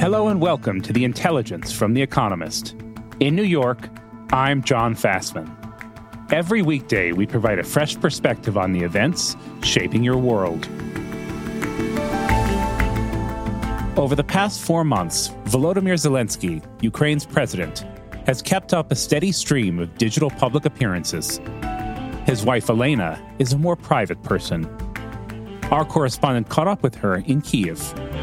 Hello and welcome to The Intelligence from The Economist. In New York, I'm John Fassman. Every weekday, we provide a fresh perspective on the events shaping your world. Over the past 4 months, Volodymyr Zelensky, Ukraine's president, has kept up a steady stream of digital public appearances. His wife, Elena, is a more private person. Our correspondent caught up with her in Kyiv.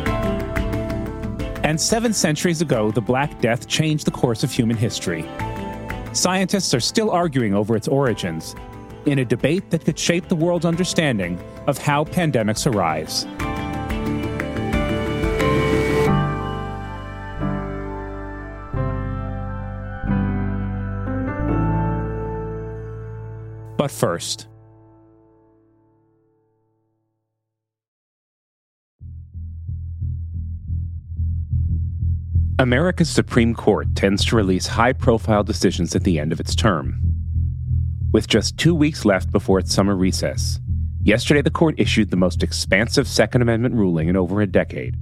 And 7 centuries ago, the Black Death changed the course of human history. Scientists are still arguing over its origins in a debate that could shape the world's understanding of how pandemics arise. But first, America's Supreme Court tends to release high-profile decisions at the end of its term. With just 2 weeks left before its summer recess, yesterday the court issued the most expansive Second Amendment ruling in over a decade.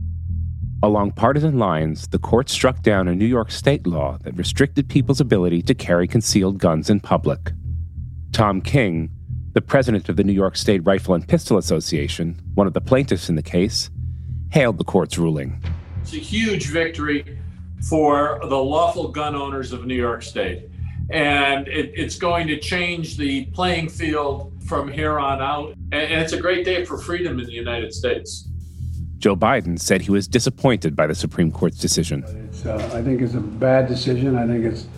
Along partisan lines, the court struck down a New York state law that restricted people's ability to carry concealed guns in public. Tom King, the president of the New York State Rifle and Pistol Association, one of the plaintiffs in the case, hailed the court's ruling. It's a huge victory for the lawful gun owners of New York State. And it's going to change the playing field from here on out. And it's a great day for freedom in the United States. Joe Biden said he was disappointed by the Supreme Court's decision. I think it's a bad decision. I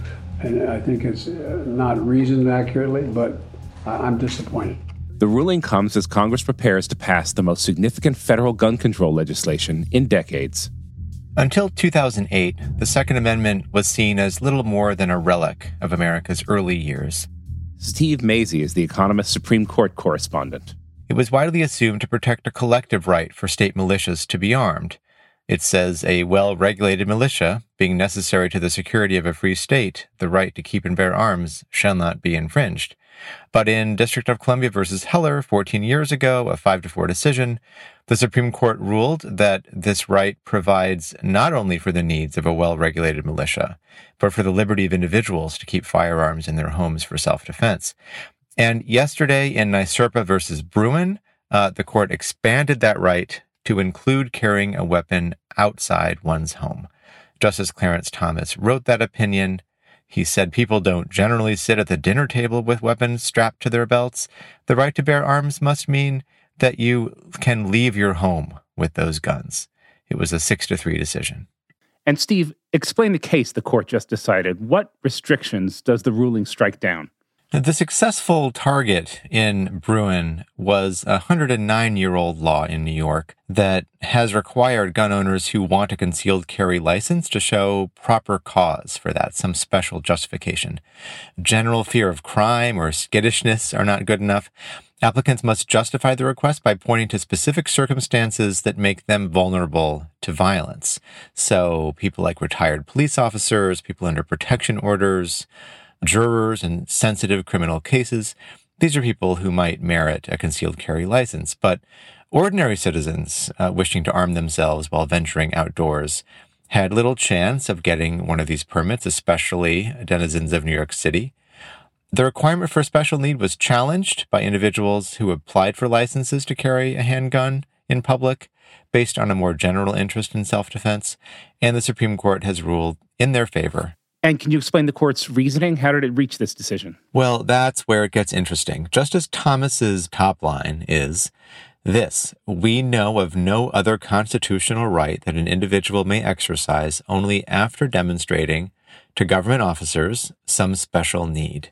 think it's not reasoned accurately, but I'm disappointed. The ruling comes as Congress prepares to pass the most significant federal gun control legislation in decades. Until 2008, the Second Amendment was seen as little more than a relic of America's early years. Steve Mazie is The Economist Supreme Court correspondent. It was widely assumed to protect a collective right for state militias to be armed. It says a well-regulated militia, being necessary to the security of a free state, the right to keep and bear arms shall not be infringed. But in District of Columbia versus Heller 14 years ago, a 5-4 decision, the Supreme Court ruled that this right provides not only for the needs of a well-regulated militia, but for the liberty of individuals to keep firearms in their homes for self-defense. And yesterday in NYSERPA versus Bruen, the court expanded that right to include carrying a weapon outside one's home. Justice Clarence Thomas wrote that opinion. He said people don't generally sit at the dinner table with weapons strapped to their belts. The right to bear arms must mean that you can leave your home with those guns. It was a 6-3 decision. And Steve, explain the case the court just decided. What restrictions does the ruling strike down? The successful target in Bruen was a 109-year-old law in New York that has required gun owners who want a concealed carry license to show proper cause for that, some special justification. General fear of crime or skittishness are not good enough. Applicants must justify the request by pointing to specific circumstances that make them vulnerable to violence. So people like retired police officers, people under protection orders, jurors in sensitive criminal cases. These are people who might merit a concealed carry license, but ordinary citizens wishing to arm themselves while venturing outdoors had little chance of getting one of these permits, especially denizens of New York City. The requirement for special need was challenged by individuals who applied for licenses to carry a handgun in public based on a more general interest in self-defense, and the Supreme Court has ruled in their favor. And can you explain the court's reasoning? How did it reach this decision? Well, that's where it gets interesting. Justice Thomas's top line is this: we know of no other constitutional right that an individual may exercise only after demonstrating to government officers some special need.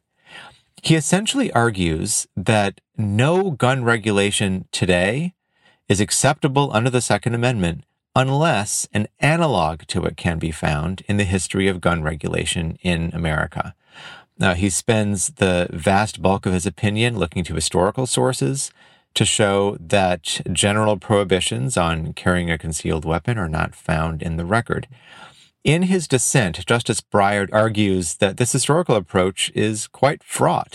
He essentially argues that no gun regulation today is acceptable under the Second Amendment unless an analog to it can be found in the history of gun regulation in America. Now, he spends the vast bulk of his opinion looking to historical sources to show that general prohibitions on carrying a concealed weapon are not found in the record. In his dissent, Justice Breyer argues that this historical approach is quite fraught.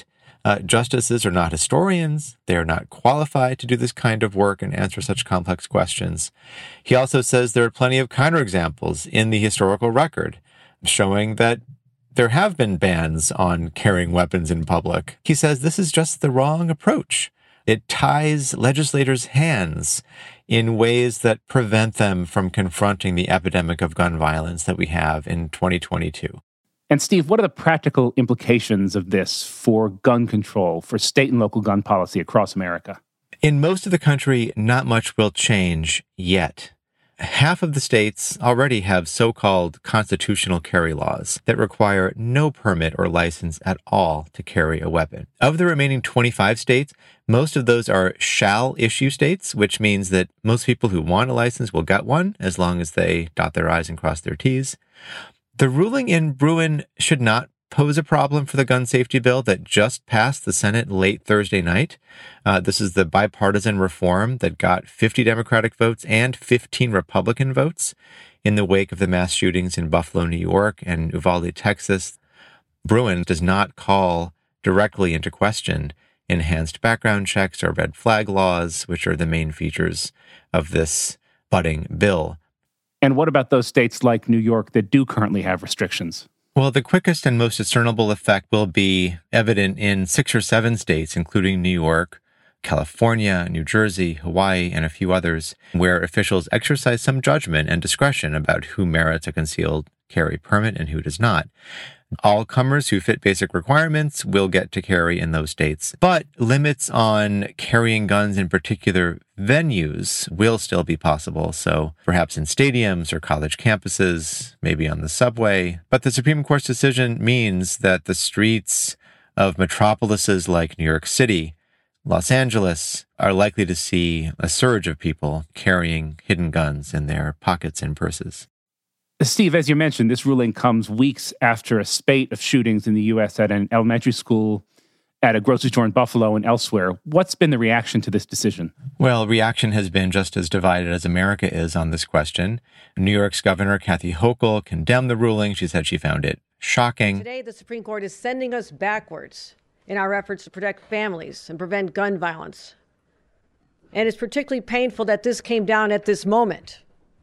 Justices are not historians. They are not qualified to do this kind of work and answer such complex questions. He also says there are plenty of counterexamples in the historical record showing that there have been bans on carrying weapons in public. He says this is just the wrong approach. It ties legislators' hands in ways that prevent them from confronting the epidemic of gun violence that we have in 2022. And Steve, what are the practical implications of this for gun control, for state and local gun policy across America? In most of the country, not much will change yet. Half of the states already have so-called constitutional carry laws that require no permit or license at all to carry a weapon. Of the remaining 25 states, most of those are shall issue states, which means that most people who want a license will get one as long as they dot their I's and cross their T's. The ruling in Bruen should not pose a problem for the gun safety bill that just passed the Senate late Thursday night. This is the bipartisan reform that got 50 Democratic votes and 15 Republican votes in the wake of the mass shootings in Buffalo, New York and Uvalde, Texas. Bruen does not call directly into question enhanced background checks or red flag laws, which are the main features of this budding bill. And what about those states like New York that do currently have restrictions? Well, the quickest and most discernible effect will be evident in 6 or 7 states, including New York, California, New Jersey, Hawaii, and a few others, where officials exercise some judgment and discretion about who merits a concealed carry permit and who does not. All comers who fit basic requirements will get to carry in those states, but limits on carrying guns in particular venues will still be possible. So perhaps in stadiums or college campuses, maybe on the subway. But the Supreme Court's decision means that the streets of metropolises like New York City, Los Angeles are likely to see a surge of people carrying hidden guns in their pockets and purses. Steve, as you mentioned, this ruling comes weeks after a spate of shootings in the U.S. at an elementary school, at a grocery store in Buffalo, and elsewhere. What's been the reaction to this decision? Well, reaction has been just as divided as America is on this question. New York's Governor Kathy Hochul condemned the ruling. She said she found it shocking. Today, the Supreme Court is sending us backwards in our efforts to protect families and prevent gun violence. And it's particularly painful that this came down at this moment.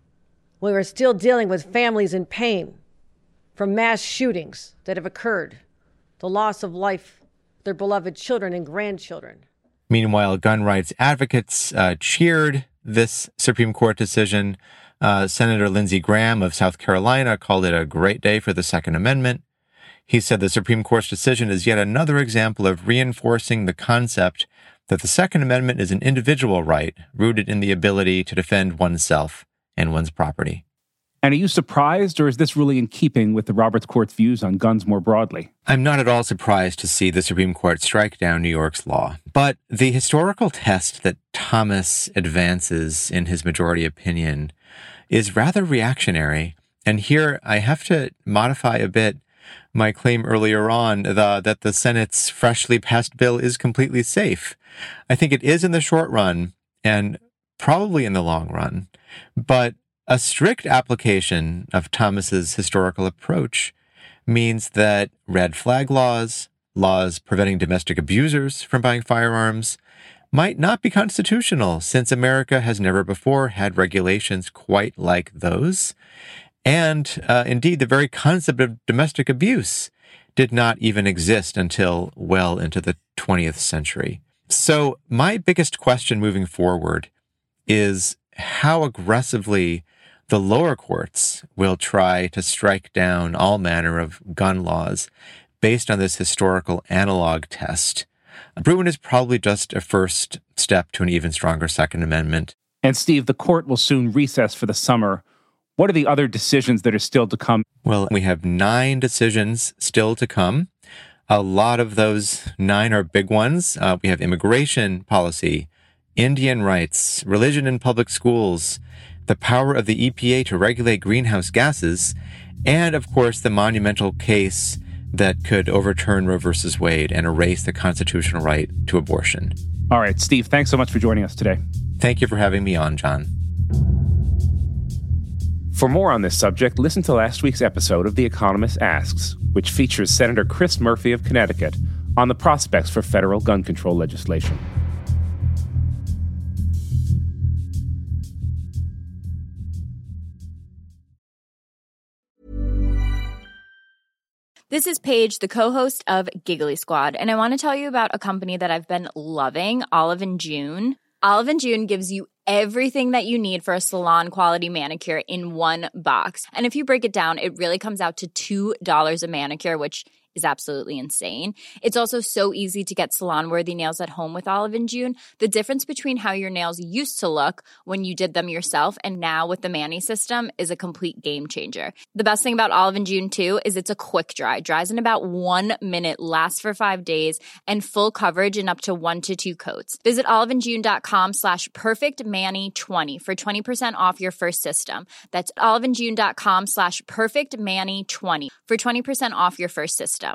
We are still dealing with families in pain from mass shootings that have occurred, the loss of life, their beloved children and grandchildren. Meanwhile, gun rights advocates cheered this Supreme Court decision. Senator Lindsey Graham of South Carolina called it a great day for the Second Amendment. He said the Supreme Court's decision is yet another example of reinforcing the concept that the Second Amendment is an individual right rooted in the ability to defend oneself and one's property. And are you surprised, or is this really in keeping with the Roberts Court's views on guns more broadly? I'm not at all surprised to see the Supreme Court strike down New York's law. But the historical test that Thomas advances in his majority opinion is rather reactionary. And here I have to modify a bit my claim earlier on that the Senate's freshly passed bill is completely safe. I think it is in the short run and probably in the long run. But a strict application of Thomas's historical approach means that red flag laws, laws preventing domestic abusers from buying firearms, might not be constitutional, since America has never before had regulations quite like those. And indeed, the very concept of domestic abuse did not even exist until well into the 20th century. So my biggest question moving forward is how aggressively the lower courts will try to strike down all manner of gun laws based on this historical analog test. Bruen is probably just a first step to an even stronger Second Amendment. And Steve, the court will soon recess for the summer. What are the other decisions that are still to come? Well, we have 9 decisions still to come. A lot of those 9 are big ones. We have immigration policy, Indian rights, religion in public schools, the power of the EPA to regulate greenhouse gases, and, of course, the monumental case that could overturn Roe versus Wade and erase the constitutional right to abortion. All right, Steve, thanks so much for joining us today. Thank you for having me on, John. For more on this subject, listen to last week's episode of The Economist Asks, which features Senator Chris Murphy of Connecticut on the prospects for federal gun control legislation. This is Paige, the co-host of Giggly Squad, and I want to tell you about a company that I've been loving, Olive & June. Olive & June gives you everything that you need for a salon-quality manicure in one box. And if you break it down, it really comes out to $2 a manicure, which is absolutely insane. It's also so easy to get salon-worthy nails at home with Olive & June. The difference between how your nails used to look when you did them yourself and now with the Mani system is a complete game changer. The best thing about Olive & June, too, is it's a quick dry. Dries in about 1 minute, lasts for 5 days, and full coverage in up to 1 to 2 coats. Visit oliveandjune.com/perfectmani20 for 20% off your first system. That's oliveandjune.com/perfectmani20 for 20% off your first system.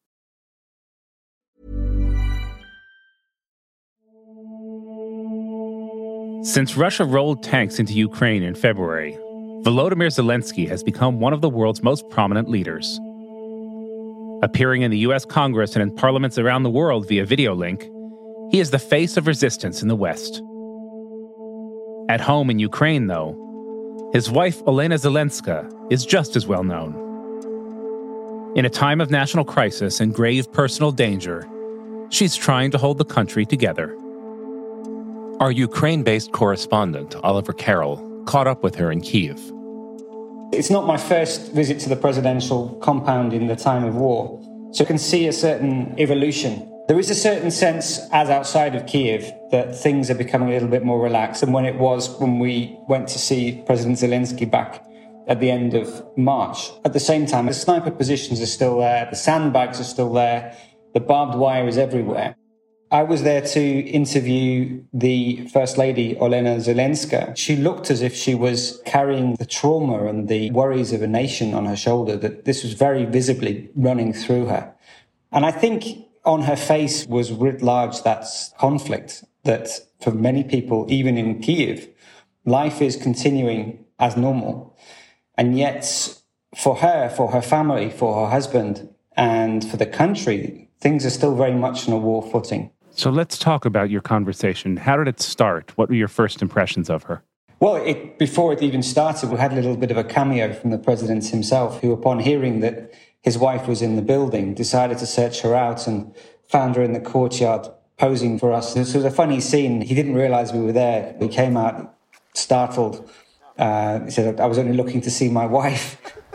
Since Russia rolled tanks into Ukraine in February, Volodymyr Zelensky has become one of the world's most prominent leaders. Appearing in the U.S. Congress and in parliaments around the world via video link, he is the face of resistance in the West. At home in Ukraine, though, his wife Olena Zelenska is just as well known. In a time of national crisis and grave personal danger, she's trying to hold the country together. Our Ukraine-based correspondent, Oliver Carroll, caught up with her in Kyiv. It's not my first visit to the presidential compound in the time of war, so I can see a certain evolution. There is a certain sense, as outside of Kyiv, that things are becoming a little bit more relaxed than when it was when we went to see President Zelensky back at the end of March. At the same time, the sniper positions are still there, the sandbags are still there, the barbed wire is everywhere. I was there to interview the First Lady, Olena Zelenska. She looked as if she was carrying the trauma and the worries of a nation on her shoulder, that this was very visibly running through her. And I think on her face was writ large that conflict, that for many people, even in Kyiv, life is continuing as normal. And yet, for her family, for her husband, and for the country, things are still very much on a war footing. So let's talk about your conversation. How did it start? What were your first impressions of her? Well, before it even started, we had a little bit of a cameo from the president himself, who, upon hearing that his wife was in the building, decided to search her out and found her in the courtyard posing for us. This was a funny scene. He didn't realize we were there. He came out startled. He said, I was only looking to see my wife.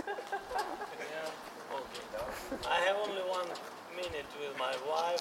I have only 1 minute with my wife.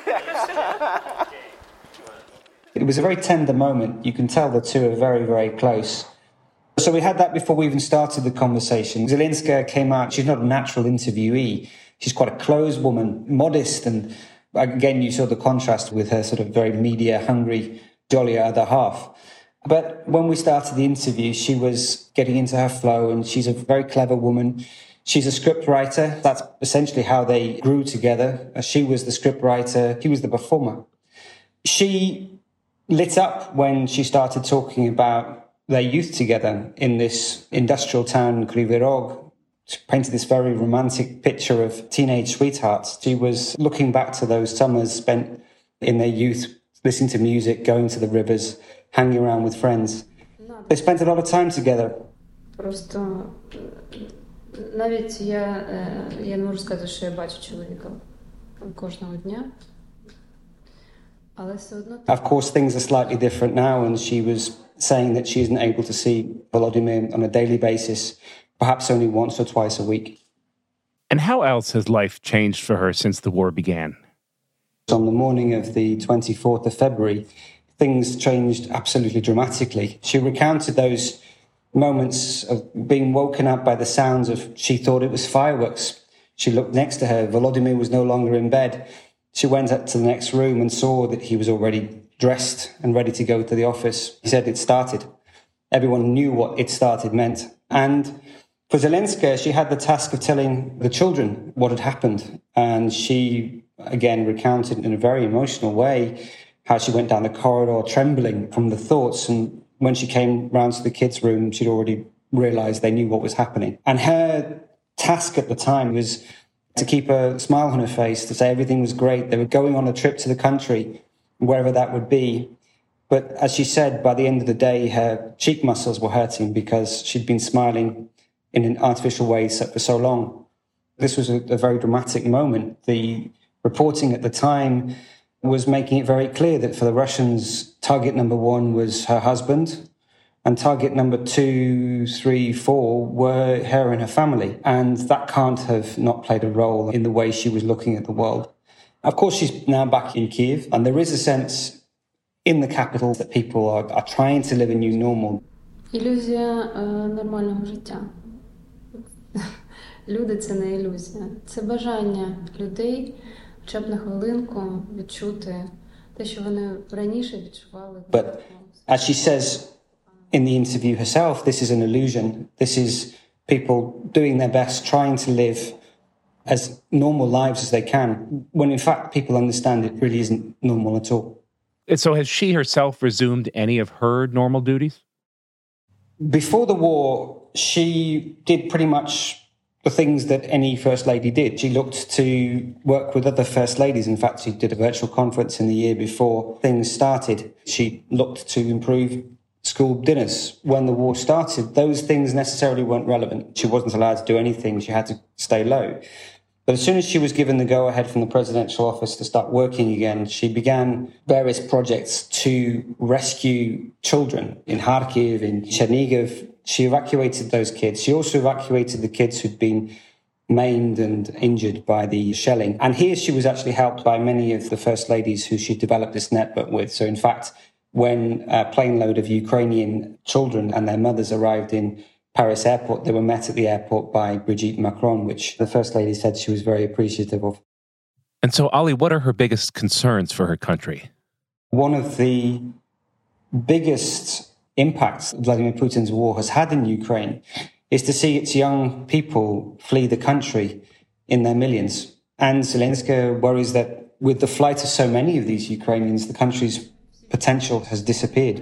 It was a very tender moment. You can tell the two are very, very close. So we had that before we even started the conversation. Zelenska came out. She's not a natural interviewee. She's quite a closed woman, modest. And again, you saw the contrast with her sort of very media-hungry, jolly other half. But when we started the interview, she was getting into her flow, and she's a very clever woman. She's a script writer. That's essentially how they grew together. She was the script writer. He was the performer. She lit up when she started talking about their youth together in this industrial town, Kryvyi Rog. She painted this very romantic picture of teenage sweethearts. She was looking back to those summers spent in their youth, listening to music, going to the rivers, hanging around with friends. They spent a lot of time together. Просто навіть я не можу сказати, що я бачу чоловіка кожного дня. Of course, things are slightly different now, and she was saying that she isn't able to see Volodymyr on a daily basis, perhaps only once or twice a week. And how else has life changed for her since the war began? On the morning of the 24th of February, things changed absolutely dramatically. She recounted those moments of being woken up by the sounds of, she thought it was fireworks. She looked next to her. Volodymyr was no longer in bed. She went up to the next room and saw that he was already dressed and ready to go to the office. He said it started. Everyone knew what it started meant. And for Zelenska, she had the task of telling the children what had happened. And she, again, recounted in a very emotional way how she went down the corridor trembling from the thoughts. And when she came round to the kids' room, she'd already realized they knew what was happening. And her task at the time was to keep a smile on her face, to say everything was great. They were going on a trip to the country, wherever that would be. But as she said, by the end of the day, her cheek muscles were hurting because she'd been smiling in an artificial way for so long. This was a very dramatic moment. The reporting at the time was making it very clear that for the Russians, target number one was her husband, and target number 2, 3, 4 were her and her family. And that can't have not played a role in the way she was looking at the world. Of course, she's now back in Kyiv, and there is a sense in the capital that people are trying to live a new normal. Ілюзія нормального життя. Люди – це не ілюзія. Це бажання людей хоча б на хвилинку відчути те, що вони раніше відчували. But as she says in the interview herself, this is an illusion. This is people doing their best, trying to live as normal lives as they can, when in fact people understand it really isn't normal at all. So has she herself resumed any of her normal duties? Before the war, she did pretty much the things that any First Lady did. She looked to work with other First Ladies. In fact, she did a virtual conference in the year before things started. She looked to improve school dinners. When the war started, those things necessarily weren't relevant. She wasn't allowed to do anything. She had to stay low. But as soon as she was given the go-ahead from the presidential office to start working again, she began various projects to rescue children in Kharkiv, in Chernihiv. She evacuated those kids. She also evacuated the kids who'd been maimed and injured by the shelling. And here she was actually helped by many of the First Ladies who she developed this network with. So in fact, when a plane load of Ukrainian children and their mothers arrived in Paris airport, they were met at the airport by Brigitte Macron, which the First Lady said she was very appreciative of. And so, Ali, what are her biggest concerns for her country? One of the biggest impacts Vladimir Putin's war has had in Ukraine is to see its young people flee the country in their millions. And Zelensky worries that with the flight of so many of these Ukrainians, the country's potential has disappeared.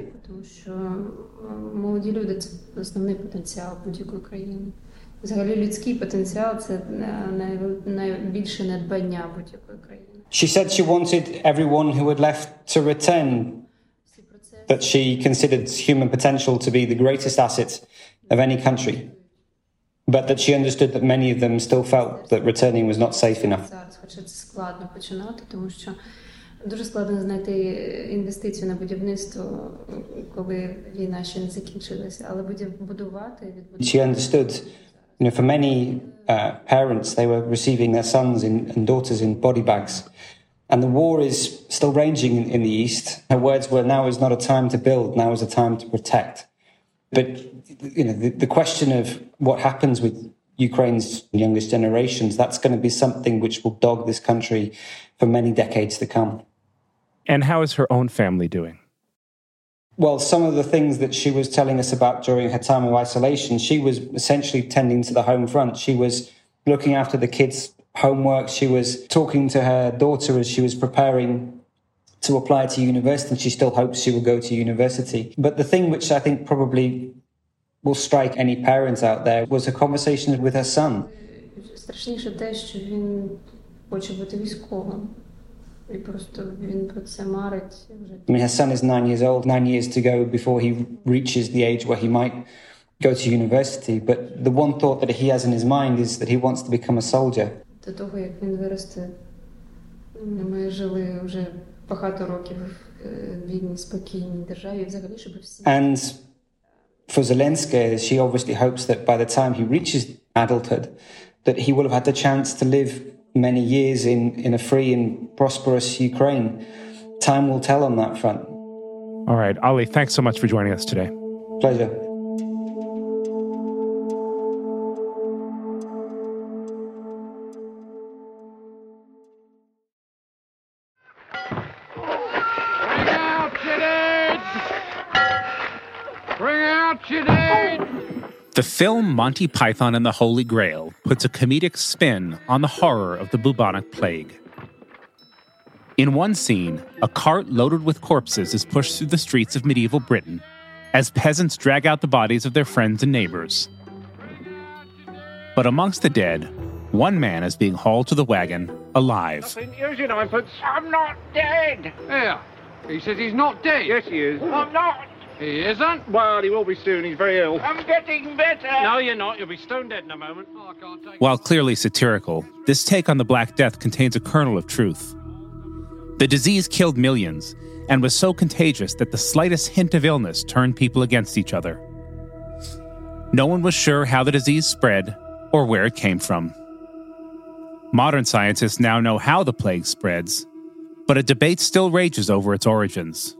Молоді люди – це основний потенціал будь-якої країни. Взагалі людський потенціал – це найбільше надбання будь-якої країни. She said she wanted everyone who had left to return, that she considered human potential to be the greatest asset of any country, but that she understood that many of them still felt that returning was not safe enough. Хоча це складно починати, тому що дуже складно знайти інвестицію на будівництво, коли війна ще не закінчилася, але будувати і відбудувати. She understood, for many parents, they were receiving their sons and daughters in body bags. And the war is still raging in the East. Her words were, now is not a time to build, now is a time to protect. But, the question of what happens with Ukraine's youngest generations, that's going to be something which will dog this country for many decades to come. And how is her own family doing? Well, some of the things that she was telling us about during her time of isolation, she was essentially tending to the home front. She was looking after the kids' homework. She was talking to her daughter as she was preparing to apply to university, and she still hopes she will go to university. But the thing which I think probably will strike any parents out there was a conversation with her son. Страшніше те, що він хоче бути військовим. І просто він про це марить. I mean, her son is 9 years old, 9 years to go before he reaches the age where he might go to university. But the one thought that he has in his mind is that he wants to become a soldier. До того, як він виросте, ми жили вже багато років в вільній, спокійній державі, взагалі, щоб всі... And for Zelensky, she obviously hopes that by the time he reaches adulthood, that he will have had the chance to live many years in a free and prosperous Ukraine. Time will tell on that front. All right, Ali, thanks so much for joining us today. Pleasure. The film Monty Python and the Holy Grail puts a comedic spin on the horror of the bubonic plague. In one scene, a cart loaded with corpses is pushed through the streets of medieval Britain as peasants drag out the bodies of their friends and neighbors. But amongst the dead One man is being hauled to the wagon alive. Nothing using ninepence. I'm not dead. Yeah. He says he's not dead. Yes, he is. I'm not. He isn't? Well, he will be soon. He's very ill. I'm getting better. No, you're not. You'll be stone dead in a moment. Oh, I can't take While clearly satirical, this take on the Black Death contains a kernel of truth. The disease killed millions and was so contagious that the slightest hint of illness turned people against each other. No one was sure how the disease spread or where it came from. Modern scientists now know how the plague spreads, but a debate still rages over its origins.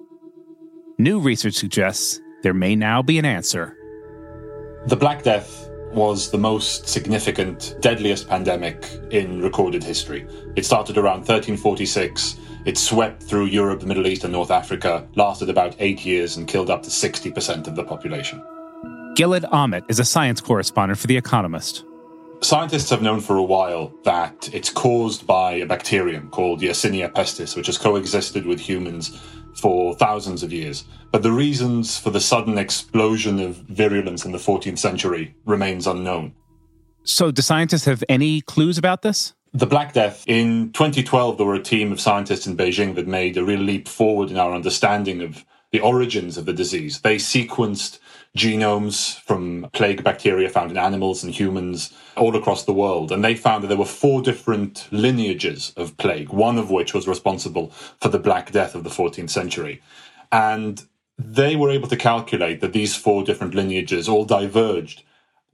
New research suggests there may now be an answer. The Black Death was the most significant, deadliest pandemic in recorded history. It started around 1346. It swept through Europe, the Middle East, and North Africa, lasted about 8 years, and killed up to 60% of the population. Gilad Ahmet is a science correspondent for The Economist. Scientists have known for a while that it's caused by a bacterium called Yersinia pestis, which has coexisted with humans for thousands of years. But the reasons for the sudden explosion of virulence in the 14th century remains unknown. So do scientists have any clues about this? The Black Death, in 2012, there were a team of scientists in Beijing that made a real leap forward in our understanding of the origins of the disease. They sequenced genomes from plague bacteria found in animals and humans all across the world. And they found that there were 4 different lineages of plague, one of which was responsible for the Black Death of the 14th century. And they were able to calculate that these 4 different lineages all diverged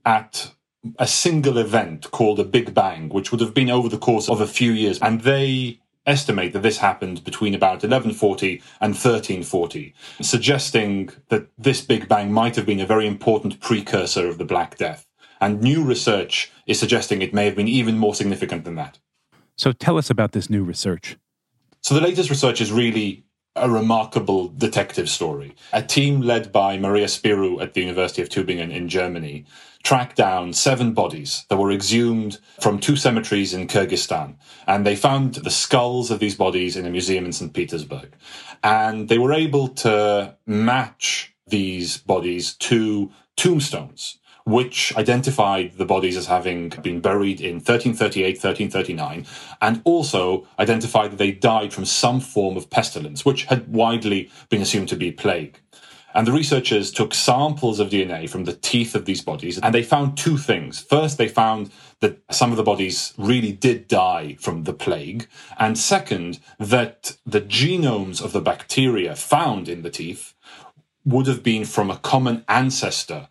at a single event called a Big Bang, which would have been over the course of a few years. And they estimate that this happened between about 1140 and 1340, suggesting that this Big Bang might have been a very important precursor of the Black Death. And new research is suggesting it may have been even more significant than that. So tell us about this new research. So the latest research is really a remarkable detective story. A team led by Maria Spyrou at the University of Tübingen in Germany tracked down 7 bodies that were exhumed from 2 cemeteries in Kyrgyzstan. And they found the skulls of these bodies in a museum in St. Petersburg. And they were able to match these bodies to tombstones, which identified the bodies as having been buried in 1338, 1339, and also identified that they died from some form of pestilence, which had widely been assumed to be plague. And the researchers took samples of DNA from the teeth of these bodies, and they found 2 things. First, they found that some of the bodies really did die from the plague. And second, that the genomes of the bacteria found in the teeth would have been from a common ancestor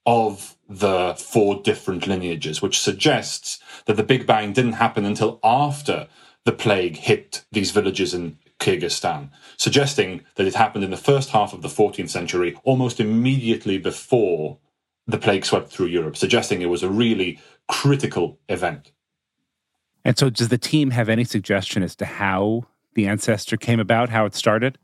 of the 4 different lineages, which suggests that the Big Bang didn't happen until after the plague hit these villages in Kyrgyzstan, suggesting that it happened in the first half of the 14th century, almost immediately before the plague swept through Europe, suggesting it was a really critical event. And so does the team have any suggestion as to how the ancestor came about, how it started?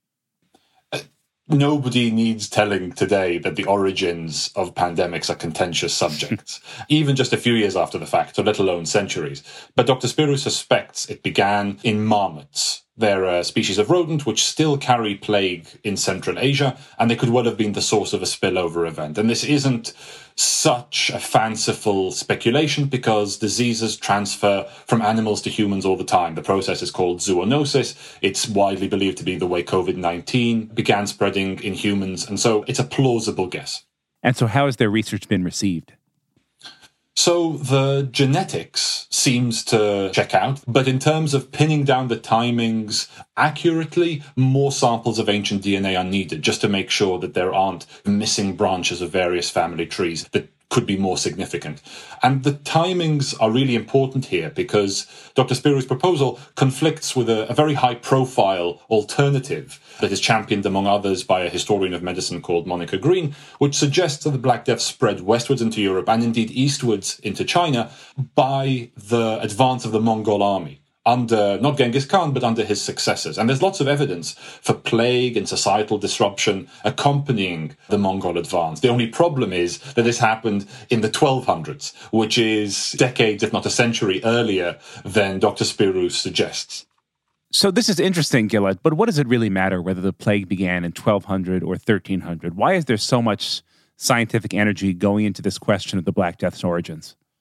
Nobody needs telling today that the origins of pandemics are contentious subjects, even just a few years after the fact, or let alone centuries. But Dr. Spyrou suspects it began in marmots. They're a species of rodent which still carry plague in Central Asia, and they could well have been the source of a spillover event. And this isn't such a fanciful speculation because diseases transfer from animals to humans all the time. The process is called zoonosis. It's widely believed to be the way COVID-19 began spreading in humans, and so it's a plausible guess. And so how has their research been received? So the genetics seems to check out, but in terms of pinning down the timings accurately, more samples of ancient DNA are needed just to make sure that there aren't missing branches of various family trees that could be more significant. And the timings are really important here because Dr. Spyrou's proposal conflicts with a very high-profile alternative that is championed, among others, by a historian of medicine called Monica Green, which suggests that the Black Death spread westwards into Europe and indeed eastwards into China by the advance of the Mongol army, under not Genghis Khan, but under his successors. And there's lots of evidence for plague and societal disruption accompanying the Mongol advance. The only problem is that this happened in the 1200s, which is decades, if not a century earlier than Dr. Spyrou suggests. So this is interesting, Gilad, but what does it really matter whether the plague began in 1200 or 1300? Why is there so much scientific energy going into this question of the Black Death's origins?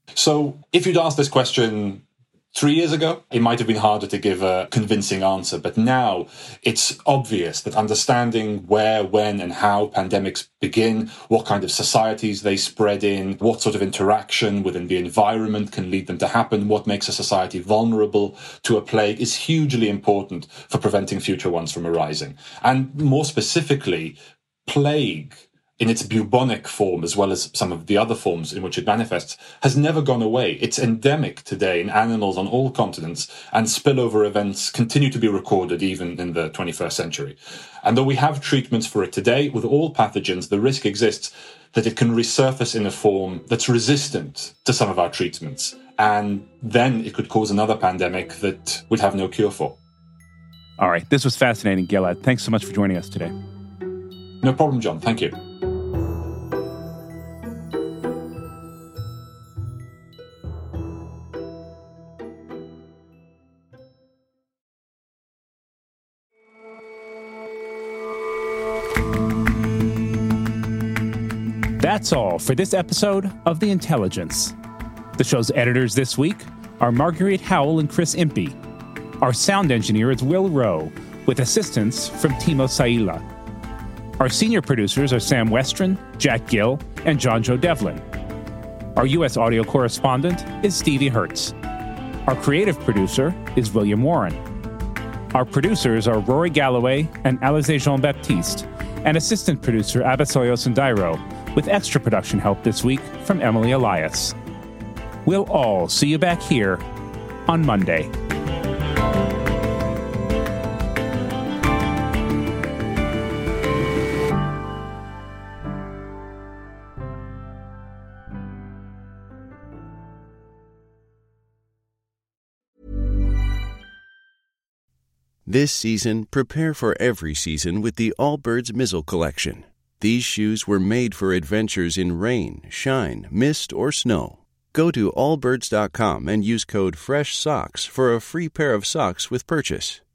So if you'd asked this question 3 years ago, it might have been harder to give a convincing answer. But now it's obvious that understanding where, when, and how pandemics begin, what kind of societies they spread in, what sort of interaction within the environment can lead them to happen, what makes a society vulnerable to a plague is hugely important for preventing future ones from arising. And more specifically, plague, in its bubonic form, as well as some of the other forms in which it manifests, has never gone away. It's endemic today in animals on all continents, and spillover events continue to be recorded even in the 21st century. And though we have treatments for it today, with all pathogens, the risk exists that it can resurface in a form that's resistant to some of our treatments. And then it could cause another pandemic that we'd have no cure for. All right, this was fascinating, Gilad. Thanks so much for joining us today. No problem, John. Thank you. That's all for this episode of The Intelligence. The show's editors this week are Marguerite Howell and Chris Impey. Our sound engineer is Will Rowe, with assistance from Timo Saila. Our senior producers are Sam Westron, Jack Gill, and John Joe Devlin. Our U.S. audio correspondent is Stevie Hertz. Our creative producer is William Warren. Our producers are Rory Galloway and Alizé Jean-Baptiste, and assistant producer Abasoyo Sundairo, with extra production help this week from Emily Elias. We'll all see you back here on Monday. This season, prepare for every season with the Allbirds Mizzle Collection. These shoes were made for adventures in rain, shine, mist, or snow. Go to allbirds.com and use code FRESHSOCKS for a free pair of socks with purchase.